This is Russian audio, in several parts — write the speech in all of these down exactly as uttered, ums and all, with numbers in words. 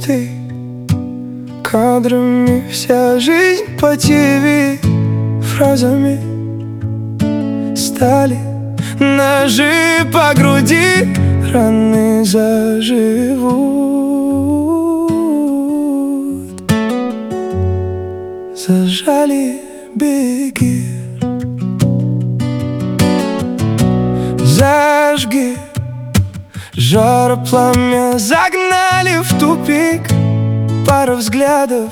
мечты. Кадрами вся жизнь по ТВ, фразами стали ножи по груди, раны заживут. Зажали, беги, зажги. Жар пламя загнали в тупик, пара взглядов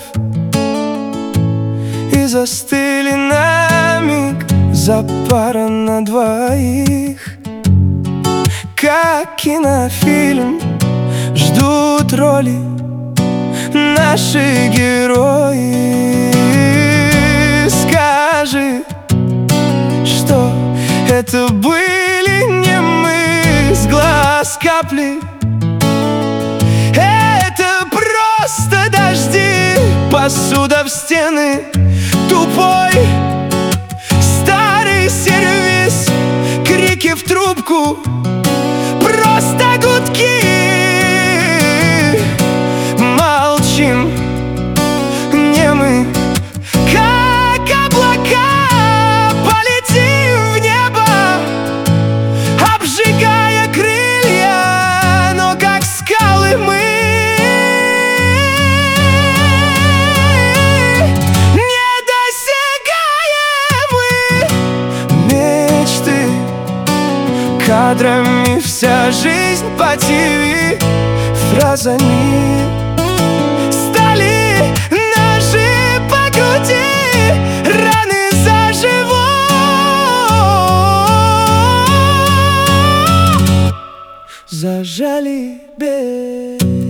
и застыли на миг. За пара на двоих, как кинофильм, ждут роли наши герои. Скажи, что это были не мы, с глаз капли. Это просто дожди, посуда в стены, тупой старый сервис, крики в трубку, просто гудки. Молчим, не мы, как облака, полетим в небо, обжигая крылья, но как скалы мы кадрами вся жизнь по ТВ, фразами стали ножи по груди, раны заживут. Зажали, беги.